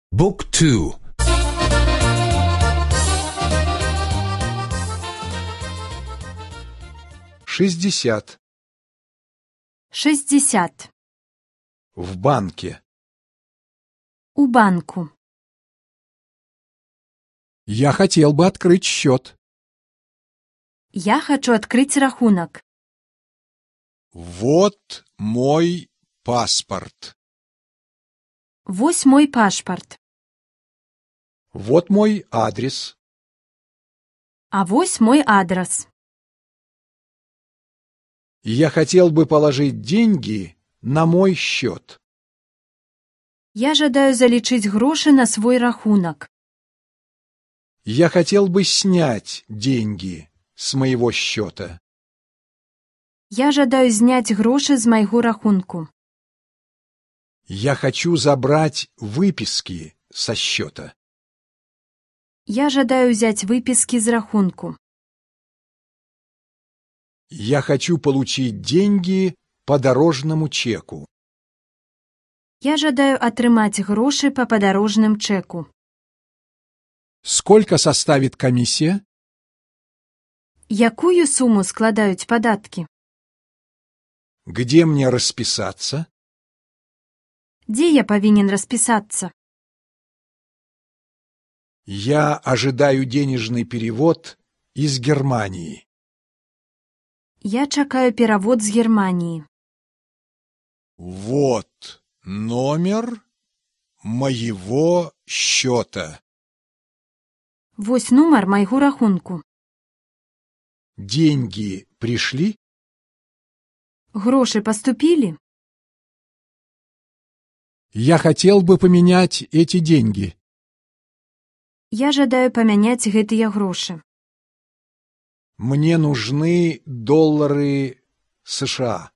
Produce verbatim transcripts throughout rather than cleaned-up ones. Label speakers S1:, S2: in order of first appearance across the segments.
S1: بوك تو.
S2: шестьдесят.
S3: шестьдесят.
S2: В банке.
S3: У банку.
S2: Я хотел бы открыть счет.
S3: Я хочу открыть рахунок.
S2: Вот мой паспорт.
S3: Вось мой пашпарт.
S2: Вот мой адрес.
S3: А вось мой адрес.
S2: Я хотел бы положить деньги на мой счет.
S3: Я жадаю залічыць грошы на свой рахунок.
S2: Я хотел бы снять деньги с моего счета.
S3: Я жадаю зняць грошы з майго рахунку.
S2: Я хочу забрать выписки со счета.
S3: Я жадаю ўзяць выпіскі з рахунку.
S2: Я хочу получить деньги по дорожному чеку.
S3: Я жадаю атрымаць грошы па падарожным чэку.
S2: Сколько составит комиссия?
S3: Якую суму складаюць падаткі?
S2: Где мне расписаться?
S3: Дзе я павінен распісацца?
S2: Я ожидаю денежный перевод из Германии.
S3: Я чакаю перавод з Германіі.
S2: Вот номер моего счета.
S3: Вось нумар майго рахунку.
S2: Деньги пришли?
S3: Грошы паступілі?
S2: Я хотел бы поменять эти деньги.
S3: Я жадаю памяняць гэтыя грошы.
S2: Мне нужны доллары США.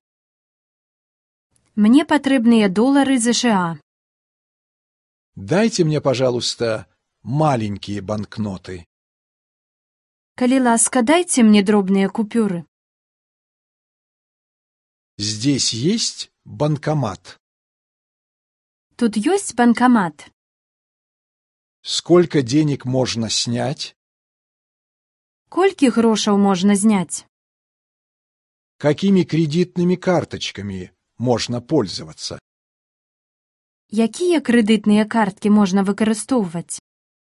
S3: Мне патрэбныя долары ЗША.
S2: Дайте мне, пожалуйста, маленькие банкноты.
S3: Калі ласка, дайце мне дробныя купюры.
S2: Здесь есть банкомат.
S3: Тут ёсць банкамат.
S2: Сколько денег можно снять?
S3: Колькі грошаў можна зняць?
S2: Какими кредитными карточками можно пользоваться?
S3: Якія крэдытныя карткі можна выкарыстоўваць?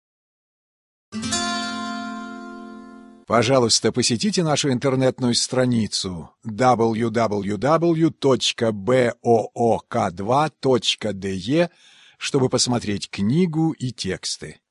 S2: Пожалуйста, посетите нашу интернетную страницу дабл ю дабл ю дабл ю точка боок два точка де, чтобы посмотреть книгу и тексты.